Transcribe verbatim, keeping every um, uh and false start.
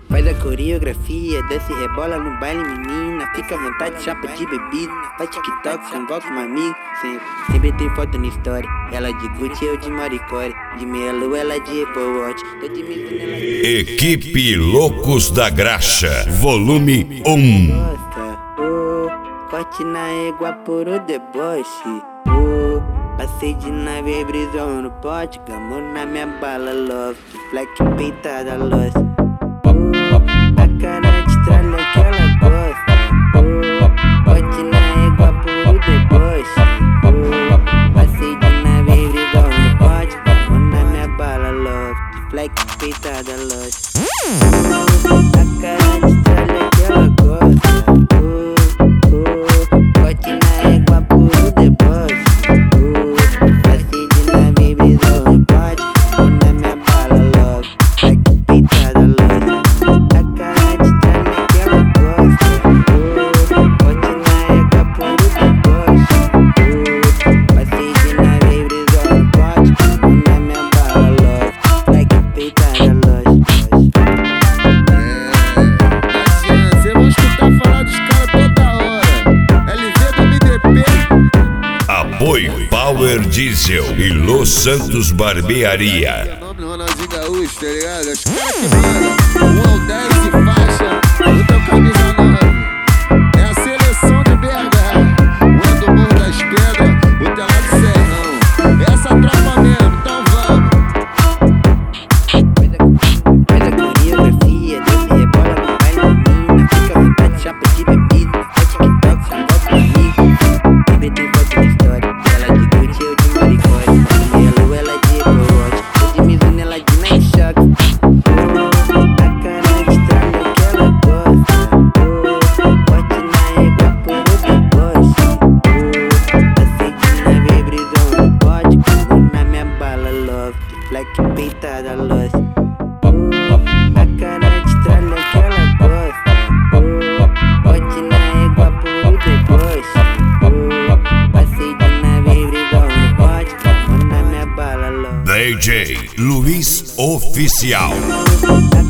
Faz a coreografia, desce e rebola no baile, menina. Fica à vontade, chapa de bebida. Faz TikTok, convoca uma amiga. Sempre, sempre tem foto na história. Ela de Gucci, eu de Maricore. De meia lua, ela de Apple Watch. Tô de Mizuno, ela de... Equipe Loucos da Graxa, volume um. Gosta, oh, corte na égua por o deboche. Oh, passei de nave, brisou no pote. Gamou na minha bala, love. Fleck peitada, lost. A cara de tralha que ela gosta. Oh, bote na égua por o deboche. Oh, passei de nave, brisou no pote. Gamou na minha bala, love. Fleck peitada, lost. A cara de tralha que ela gosta. Oh, oh, bote na égua por o deboche. Oh, passei de nave, brisou no pote. Gamou na minha bala, love. Fleck peitada, lost. Apoio Power Diesel e Los Santos Barbearia. Nome Ronaldinho Gaúcho, tá ligado? Os caras que mandam um ao dez e faixa, o teu camisa nove. É a seleção de B H, o é do Morro das Pedras, o teu lado do Serrão. Essa tropa mesmo, então vamos. Faz a coreografia, desce e rebola no baile, menina. Fica à vontade, chapa de bebida. Faz TikTok, convoca um amigo. Sempre tem foto na história. Ela de Gucci, eu de Maricore. De meia lua, ela de Apple Watch. Tô de Mizuno, ela de Nike Shock. Oh, a cara de tralha que ela gosta. Oh, bote na égua por o deboche. Oh, passei de nave, brisou no pote. Gamou na minha bala, love. Fleck peitada, lost. A cara de tralha que ela gosta. Oh, bote na égua por o deboche. Oh, passei de nave, brisou no pote. Gamou na minha bala, love. D J Luiz Oficial. A